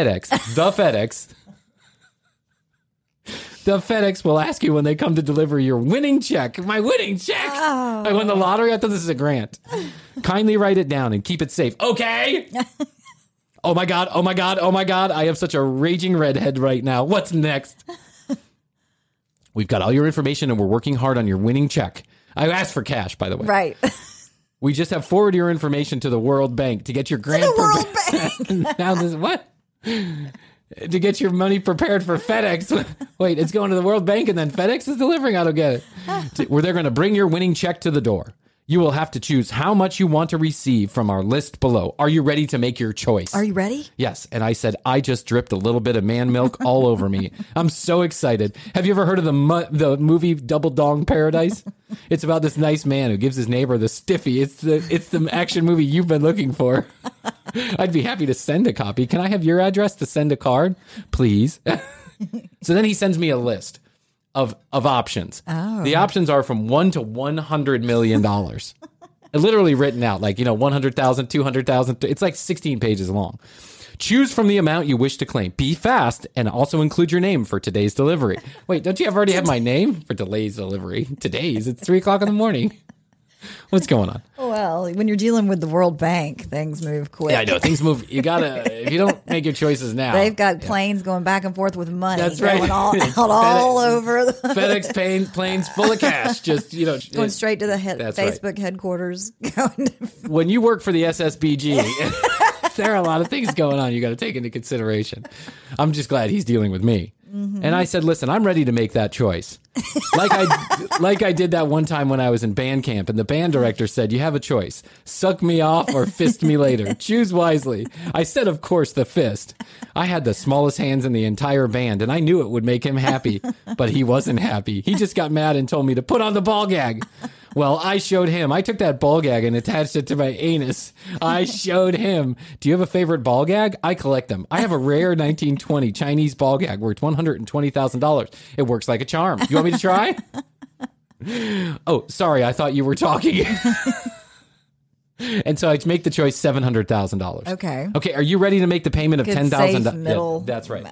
S5: FedEx will ask you when they come to deliver your winning check. My winning check. Oh. I won the lottery. I thought this is a grant. Kindly write it down and keep it safe. Okay. Oh my God. Oh my God. Oh my God. I have such a raging redhead right now. What's next? We've got all your information and we're working hard on your winning check. I asked for cash, by the way.
S6: Right.
S5: We just have forwarded your information to the World Bank to get your grant.
S6: To the World Bank.
S5: Now this what? To get your money prepared for FedEx. Wait, it's going to the World Bank and then FedEx is delivering? I don't get it. Where they're going to bring your winning check to the door. You will have to choose how much you want to receive from our list below. Are you ready to make your choice?
S6: Are you ready?
S5: Yes. And I said, I just dripped a little bit of man milk all over me. I'm so excited. Have you ever heard of the movie Double Dong Paradise? It's about this nice man who gives his neighbor the stiffy. It's the action movie you've been looking for. I'd be happy to send a copy. Can I have your address to send a card? Please. So then he sends me a list of options.
S6: Oh.
S5: The options are from $1 to $100 million. Literally written out, like, 100,000, 200,000. It's like 16 pages long. Choose from the amount you wish to claim. Be fast and also include your name for today's delivery. Wait, don't you already have my name for today's delivery? Today's, it's 3:00 in the morning. What's going on?
S6: Well, when you're dealing with the World Bank, things move quick.
S5: Yeah, I know. Things move. You gotta, if you don't make your choices now.
S6: They've got planes going back and forth with money.
S5: That's right.
S6: Going all over.
S5: FedEx planes full of cash. Just,
S6: going straight to the Facebook headquarters.
S5: When you work for the SSBG, there are a lot of things going on you got to take into consideration. I'm just glad he's dealing with me. Mm-hmm. And I said, listen, I'm ready to make that choice. Like I did that one time when I was in band camp, and the band director said, "You have a choice: suck me off or fist me later. Choose wisely." I said, "Of course, the fist." I had the smallest hands in the entire band, and I knew it would make him happy, but he wasn't happy. He just got mad and told me to put on the ball gag. Well, I showed him. I took that ball gag and attached it to my anus. I showed him. Do you have a favorite ball gag? I collect them. I have a rare 1920 Chinese ball gag worth $120,000. It works like a charm. You want me to try? Oh, sorry. I thought you were talking. And so I make the choice $700,000.
S6: Okay.
S5: Okay. Are you ready to make the payment of $10,000?
S6: Yeah,
S5: that's right.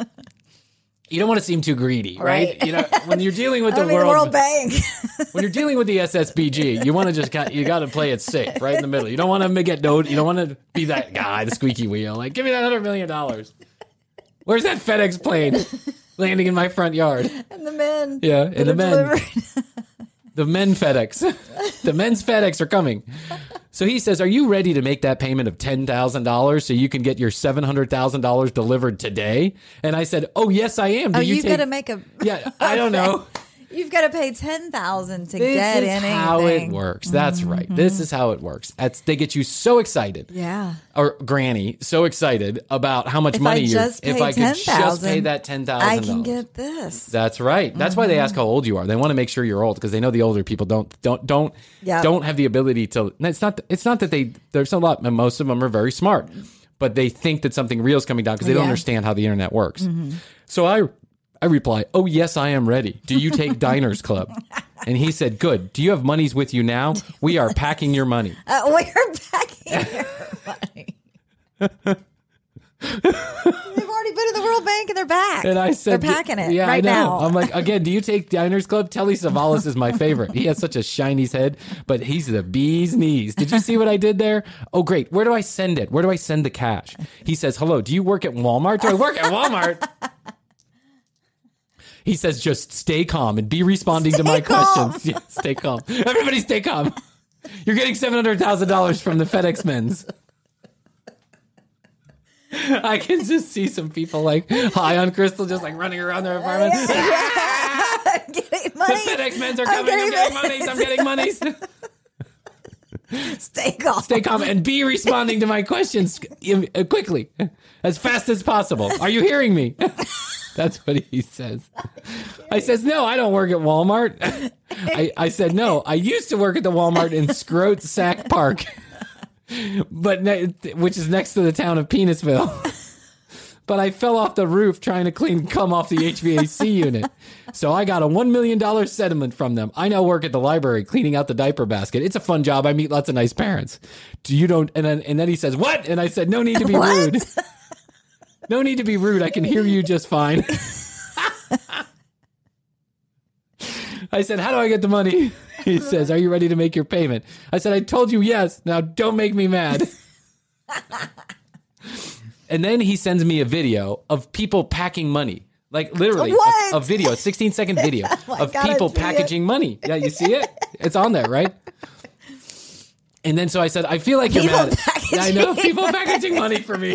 S5: You don't want to seem too greedy, right? You know, when you're dealing with the
S6: World Bank.
S5: When you're dealing with the SSBG, you want to just you got to play it safe, right in the middle. You don't want to get you don't want to be that guy, the squeaky wheel. Like, give me that $100 million. Where's that FedEx plane landing in my front yard?
S6: And the men.
S5: Yeah, and the men. The men FedEx. The men's FedEx are coming. So he says, "Are you ready to make that payment of $10,000 so you can get your $700,000 delivered today?" And I said, "Oh, yes, I am."
S6: You've got to make a...
S5: Yeah, I don't know.
S6: You've got to pay $10,000 to
S5: This
S6: get
S5: is
S6: anything.
S5: how it works. That's right. This is how it works. They get you so excited.
S6: Yeah.
S5: Or Granny, so excited about how much
S6: If
S5: money
S6: I just
S5: if
S6: pay
S5: I could just pay
S6: $10,000,
S5: that $10,000.
S6: I can get this.
S5: That's right. That's why they ask how old you are. They want to make sure you're old because they know the older people don't have the ability to. It's not that there's a lot. Most of them are very smart, but they think that something real is coming down because they don't understand how the internet works. So I reply, "Oh, yes, I am ready. Do you take Diners Club?" And he said, "Good. Do you have monies with you now? We are packing your money."
S6: We're packing your money. They've already been in the World Bank and they're back.
S5: And I said,
S6: they're packing it
S5: yeah,
S6: right
S5: I know.
S6: now.
S5: I'm like, again, do you take Diners Club? Telly Savalas is my favorite. He has such a shiny head, but he's the bee's knees. Did you see what I did there? Oh, great. Where do I send it? Where do I send the cash? He says, "Hello, do you work at Walmart?" "Do I work at Walmart?" He says, "Just stay calm and be responding to my questions." Yeah, stay calm. Everybody stay calm. You're getting $700,000 from the FedEx men's. I can just see some people like high on crystal, just like running around their apartment.
S6: Getting money.
S5: The FedEx men's are coming. I'm getting monies. I'm getting monies.
S6: Stay calm.
S5: Stay calm and be responding to my questions quickly, as fast as possible. Are you hearing me? That's what he says. I says, "No, I don't work at Walmart." I said, "No, I used to work at the Walmart in Scroat Sack Park, which is next to the town of Penisville. But I fell off the roof trying to clean cum off the HVAC unit. So I got a $1 million settlement from them. I now work at the library cleaning out the diaper basket. It's a fun job. I meet lots of nice parents. And then he says, "What?" And I said, "No need to be rude. No need to be rude. I can hear you just fine." I said, "How do I get the money?" He says, "Are you ready to make your payment?" I said, "I told you yes. Now don't make me mad." And then he sends me a video of people packing money. Like literally a video, a 16-second video of people packaging money. Yeah, you see it? It's on there, right? And then so I said, "I feel like you're mad." Yeah, I know. People packaging money for me.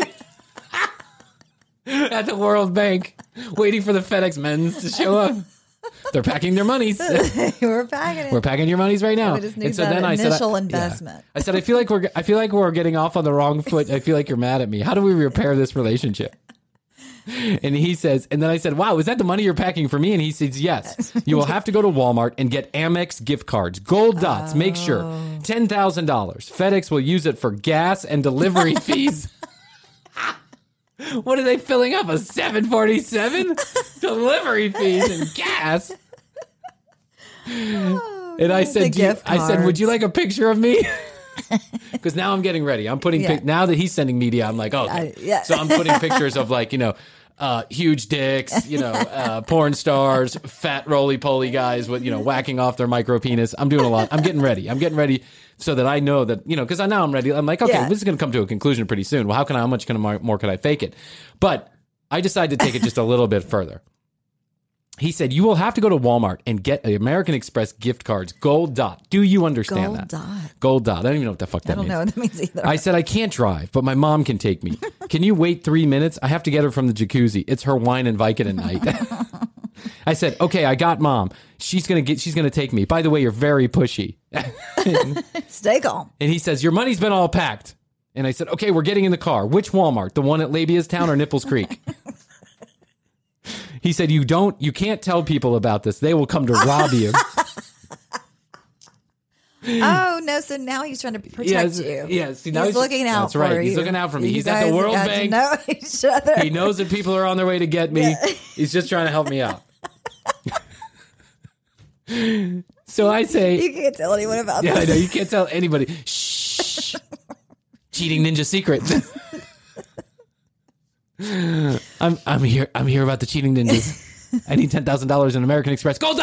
S5: At the World Bank, waiting for the FedEx men's to show up. They're packing their monies.
S6: We're packing it.
S5: We're packing your monies right now.
S6: We just need that initial investment.
S5: I said, I feel like we're getting off on the wrong foot. I feel like you're mad at me. How do we repair this relationship? And he says, and then I said, "Wow, is that the money you're packing for me?" And he says, "Yes. You will have to go to Walmart and get Amex gift cards, gold dots. Make sure $10,000. FedEx will use it for gas and delivery fees." What are they filling up? A 747? Delivery fees and gas. And I said, "Would you like a picture of me?" Because now I'm getting ready. I'm putting now that he's sending media, I'm like, okay. So I'm putting pictures of like, huge dicks, porn stars, fat roly-poly guys with, whacking off their micro penis. I'm doing a lot. I'm getting ready so that I know that, because now I'm ready. I'm like, okay, this is going to come to a conclusion pretty soon. Well, how much more can I fake it? But I decided to take it just a little bit further. He said, "You will have to go to Walmart and get the American Express gift cards, gold dot." Do you understand that? Gold dot. I don't even know what the fuck that means.
S6: I don't know what that means either.
S5: I said, "I can't drive, but my mom can take me. Can you wait 3 minutes? I have to get her from the jacuzzi. It's her wine and Vicodin night." I said, okay, I got mom. She's going to take me. By the way, you're very pushy.
S6: Stay calm.
S5: And he says, your money's been all packed. And I said, okay, we're getting in the car. Which Walmart? The one at Labiastown or Nipples Creek? He said, you can't tell people about this. They will come to rob you.
S6: Oh, no. So now he's trying to protect you.
S5: Yes.
S6: He's looking out for you.
S5: That's right. He's looking out for me.
S6: You
S5: He's at the World Bank.
S6: Know each other.
S5: He knows that people are on their way to get me.
S6: Yeah.
S5: He's just trying to help me out. So I say...
S6: You can't tell anyone about this.
S5: Yeah, I know. You can't tell anybody. Shh. Cheating ninja secret. I'm here about the cheating ninjas. I need $10,000 in American Express. Gold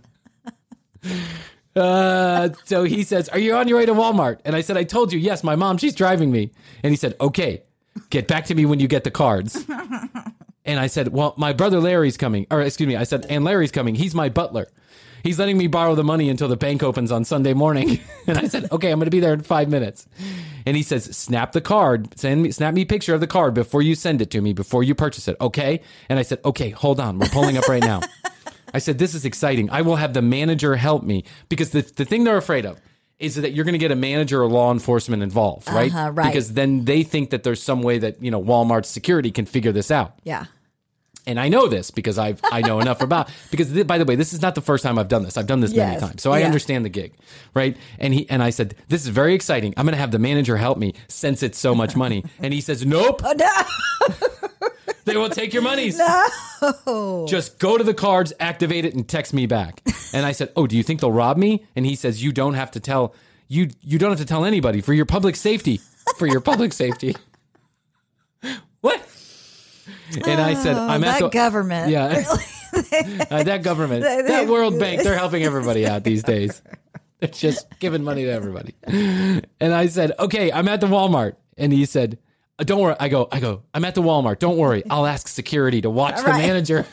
S5: dot! So he says, are you on your way to Walmart? And I said, I told you, yes, my mom, she's driving me. And he said, okay, get back to me when you get the cards. And I said, well, my brother Larry's coming. Or excuse me, I said, and Larry's coming. He's my butler. He's letting me borrow the money until the bank opens on Sunday morning. And I said, okay, I'm going to be there in 5 minutes. And he says, snap the card. Snap me a picture of the card before you send it to me, before you purchase it. Okay. And I said, okay, hold on. We're pulling up right now. I said, this is exciting. I will have the manager help me, because the thing they're afraid of is that you're going to get a manager or law enforcement involved, right?
S6: Right.
S5: Because then they think that there's some way that, Walmart's security can figure this out.
S6: Yeah.
S5: And I know this because I know enough about, because by the way, this is not the first time I've done this. I've done this many times. So I understand the gig, right? And I said, this is very exciting. I'm going to have the manager help me since it's so much money. And he says, nope.
S6: Oh, no.
S5: They will take your monies.
S6: No.
S5: Just go to the cards, activate it, and text me back. And I said, oh, do you think they'll rob me? And he says, you don't have to tell anybody for your public safety. For your public safety. What? And I said, I'm at the
S6: government.
S5: Yeah.
S6: Really?
S5: That government. That World Bank. They're helping everybody out these days. They're just giving money to everybody. And I said, okay, I'm at the Walmart. And he said, don't worry. I go, I'm at the Walmart. Don't worry. I'll ask security to watch the manager.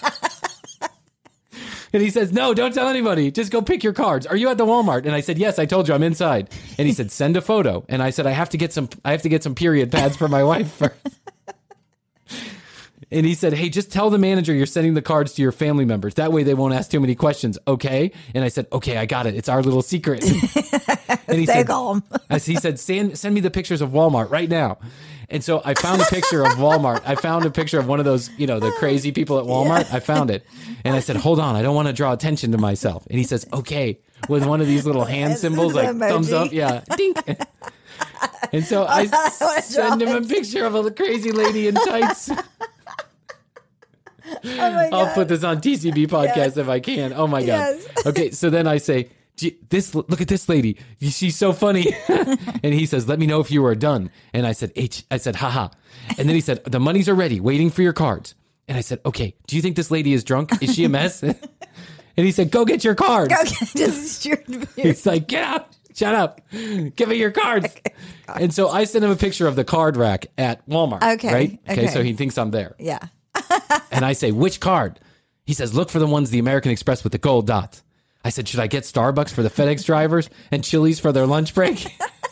S5: And he says, no, don't tell anybody. Just go pick your cards. Are you at the Walmart? And I said, yes, I told you I'm inside. And he said, send a photo. And I said, I have to get some period pads for my wife first. And he said, hey, just tell the manager you're sending the cards to your family members. That way they won't ask too many questions. Okay. And I said, okay, I got it. It's our little secret. And he said,
S6: calm.
S5: He said, send me the pictures of Walmart right now. And so I found a picture of Walmart. I found a picture of one of those, the crazy people at Walmart. Yeah. I found it. And I said, hold on, I don't want to draw attention to myself. And he says, okay, with one of these little hand symbols, like emoji. Thumbs up. Yeah. Dink. And so I send him a picture of a crazy lady in tights.
S6: Oh my God.
S5: I'll put this on TCB podcast if I can. Oh my God. Yes. Okay, so then I say, look at this lady. She's so funny. And he says, let me know if you are done. And I said, haha. And then he said, the monies are ready, waiting for your cards. And I said, okay, do you think this lady is drunk? Is she a mess? And he said, go get your cards. He's like, get out. Shut up. Give me your cards. Okay. And so I sent him a picture of the card rack at Walmart.
S6: Okay.
S5: Right? Okay, so he thinks I'm there.
S6: Yeah.
S5: And I say, which card? He says, look for the ones, the American Express with the gold dot. I said, should I get Starbucks for the FedEx drivers and Chili's for their lunch break?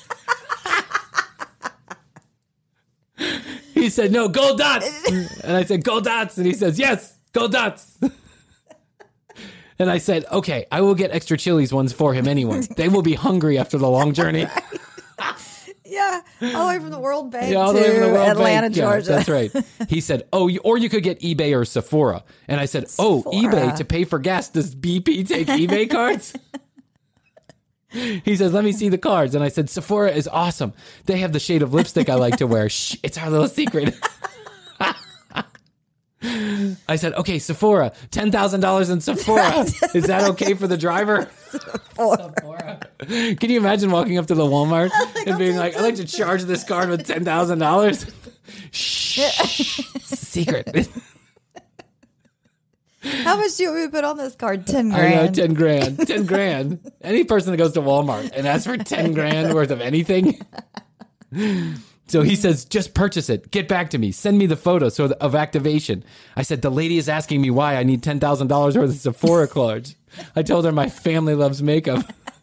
S5: He said, no, gold dots. And I said, gold dots. And he says, yes, gold dots. And I said, okay, I will get extra Chili's ones for him anyway. They will be hungry after the long journey.
S6: Yeah, all the way from the World Bank
S5: all the way from the World
S6: Atlanta,
S5: Bank.
S6: Georgia.
S5: Yeah, that's right. He said, or you could get eBay or Sephora. And I said, eBay to pay for gas. Does BP take eBay cards? He says, let me see the cards. And I said, Sephora is awesome. They have the shade of lipstick I like to wear. Shh, it's our little secret. I said, okay, Sephora, $10,000 in Sephora. Is that okay for the driver? Sephora. Can you imagine walking up to the Walmart and being like, I'd like to charge this card with $10,000? Shh, secret.
S6: How much do we put on this card? 10 grand.
S5: I know, 10 grand. 10 grand. Any person that goes to Walmart and asks for 10 grand worth of anything. So he says, just purchase it. Get back to me. Send me the photo of activation. I said, the lady is asking me why I need $10,000 worth of Sephora cards. I told her my family loves makeup.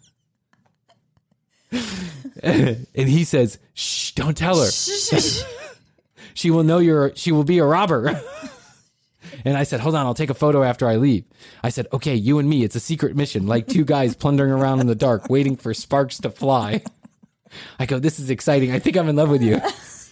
S5: And he says, shh, don't tell her. She will know she will be a robber. And I said, hold on, I'll take a photo after I leave. I said, okay, you and me, it's a secret mission, like two guys plundering around in the dark, waiting for sparks to fly. I go, this is exciting. I think I'm in love with you.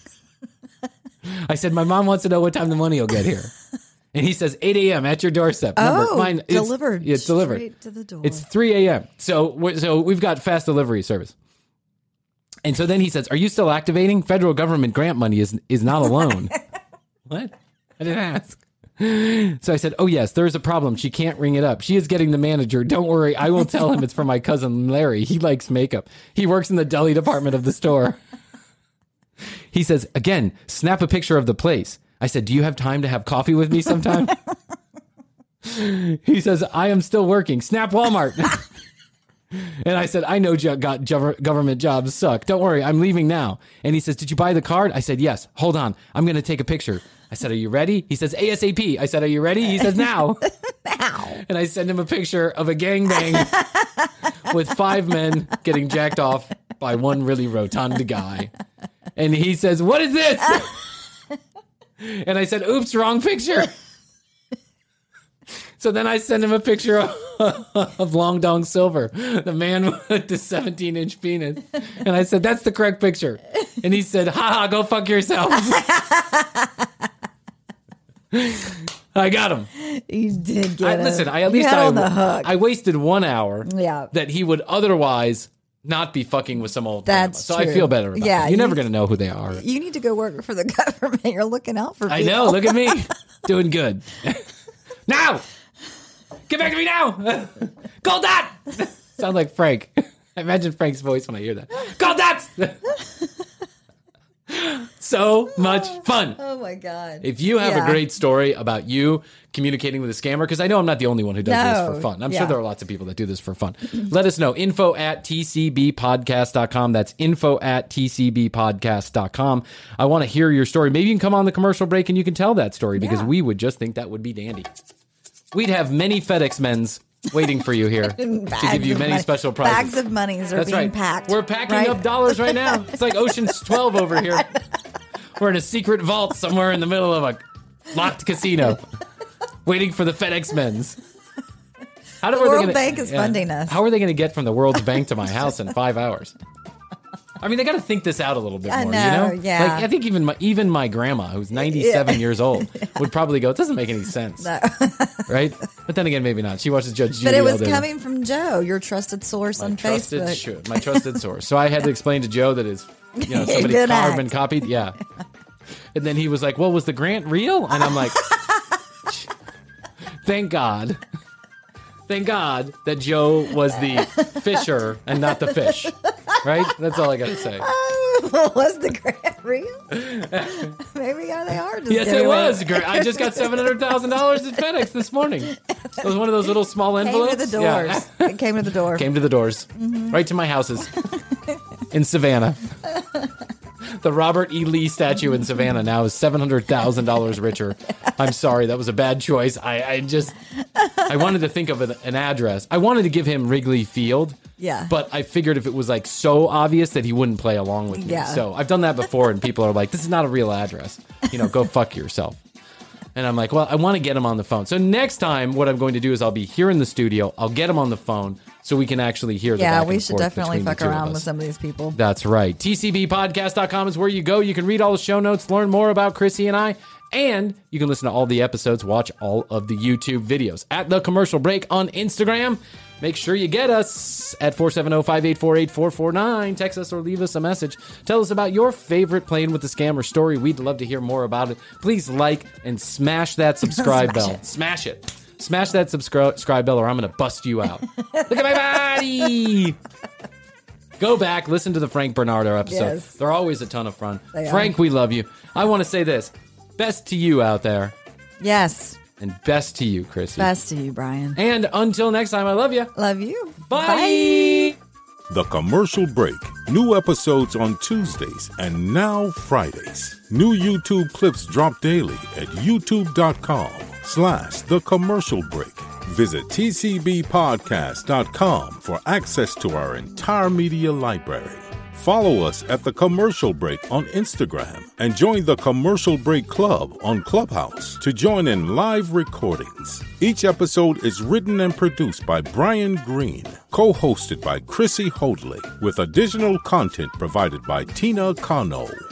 S5: I said, my mom wants to know what time the money will get here. And he says, 8 a.m. at your doorstep. Remember,
S6: delivered.
S5: It's delivered.
S6: Straight to the door.
S5: It's 3 a.m. So we've got fast delivery service. And so then he says, are you still activating? Federal government grant money is not a loan. What? I didn't ask. So I said, oh, yes, there's a problem. She can't ring it up. She is getting the manager. Don't worry. I will tell him it's for my cousin Larry. He likes makeup. He works in the deli department of the store. He says, again, snap a picture of the place. I said, do you have time to have coffee with me sometime? He says, I am still working. Snap Walmart. And I said, I know government jobs suck. Don't worry, I'm leaving now. And he says, did you buy the card? I said, yes. Hold on. I'm going to take a picture. I said, are you ready? He says, ASAP. I said, are you ready? He says, now.
S6: Now.
S5: And I send him a picture of a gangbang with 5 men getting jacked off by one really rotund guy. And he says, what is this? And I said, oops, wrong picture. So then I send him a picture of Long Dong Silver, the man with the 17-inch penis. And I said, that's the correct picture. And he said, haha, go fuck yourself. I got him.
S6: You did get him.
S5: Listen, at least
S6: on the hook.
S5: I wasted 1 hour
S6: Yeah.
S5: that he would otherwise not be fucking with some old grandma.
S6: That's
S5: So
S6: true.
S5: I feel better about
S6: Yeah,
S5: it. You're never going to know who they are.
S6: You need to go work for the government. You're looking out for people.
S5: I know. Look at me. Doing good. Now! Get back to me now! Gold dot! Sounds like Frank. I imagine Frank's voice when I hear that. Gold dots! So much fun.
S6: Oh my God.
S5: If you have
S6: Yeah.
S5: a great story about you communicating with a scammer, because I know I'm not the only one who does this for fun. I'm sure there are lots of people that do this for fun. Let us know. info@tcbpodcast.com. That's info@tcbpodcast.com. I want to hear your story. Maybe you can come on the commercial break and you can tell that story because we would just think that would be dandy. We'd have many FedEx men's waiting for you here to give you many special prizes.
S6: Bags of monies are
S5: That's
S6: being
S5: right.
S6: packed.
S5: We're packing
S6: right?
S5: up dollars right now. It's like Ocean's 12 over here. We're in a secret vault somewhere in the middle of a locked casino, waiting for the FedEx men's.
S6: The World Bank is funding us.
S5: How are they going to get from the World's Bank to my house in 5 hours? I mean, they got to think this out a little bit more.
S6: know,
S5: you know?
S6: yeah.
S5: Like, I think even my grandma, who's 97 years old, would probably go, "It doesn't make any sense."
S6: No.
S5: Right? But then again, maybe not. She watches Judge Judy
S6: But it
S5: all
S6: was
S5: day.
S6: coming from Joe, your trusted source on Facebook.
S5: My trusted source. So I had to explain to Joe that his, somebody
S6: Good
S5: carbon
S6: act.
S5: copied. Yeah. And then he was like, well, was the grant real? And I'm like, thank God. Thank God that Joe was the fisher and not the fish. Right? That's all I got to say.
S6: Was the grant real? Maybe they are just
S5: Yes, it
S6: giving
S5: was.
S6: away.
S5: I just got $700,000 at FedEx this morning. It was one of those little small envelopes.
S6: Came to the doors.
S5: Yeah.
S6: It came to the door.
S5: Came to the doors. Right to my houses. In Savannah. The Robert E. Lee statue in Savannah now is $700,000 richer. I'm sorry, that was a bad choice. I wanted to think of an address. I wanted to give him Wrigley Field.
S6: Yeah.
S5: But I figured if it was like so obvious that he wouldn't play along with me.
S6: Yeah.
S5: So I've done that before and people are like, this is not a real address. Go fuck yourself. And I'm like, well, I want to get him on the phone. So next time what I'm going to do is I'll be here in the studio. I'll get him on the phone so we can actually hear the back and
S6: we should
S5: forth
S6: definitely
S5: between the
S6: fuck
S5: two of
S6: around
S5: us.
S6: with some of these people.
S5: That's right. TCBpodcast.com is where you go. You can read all the show notes, learn more about Chrissy and I, and you can listen to all the episodes, watch all of the YouTube videos. At The Commercial Break on Instagram. Make sure you get us at 470-584-8449. Text us or leave us a message. Tell us about your favorite Playing with the Scammer story. We'd love to hear more about it. Please like and smash that subscribe bell. Smash it. Smash that subscribe bell or I'm going to bust you out. Look at my body. Go back, listen to the Frank Bernardo episode.
S6: Yes.
S5: They're always a ton of fun.
S6: They
S5: Frank,
S6: are.
S5: we love you. I want to say this. Best to you out there.
S6: Yes.
S5: And best to you, Chrissy.
S6: Best to you, Brian.
S5: And until next time, I love you.
S6: Love you.
S5: Bye.
S4: The Commercial Break. New episodes on Tuesdays and now Fridays. New YouTube clips drop daily at youtube.com/The Commercial Break. Visit tcbpodcast.com for access to our entire media library. Follow us at The Commercial Break on Instagram and join the Commercial Break Club on Clubhouse to join in live recordings. Each episode is written and produced by Brian Green, co-hosted by Chrissy Hoadley, with additional content provided by Tina Cano.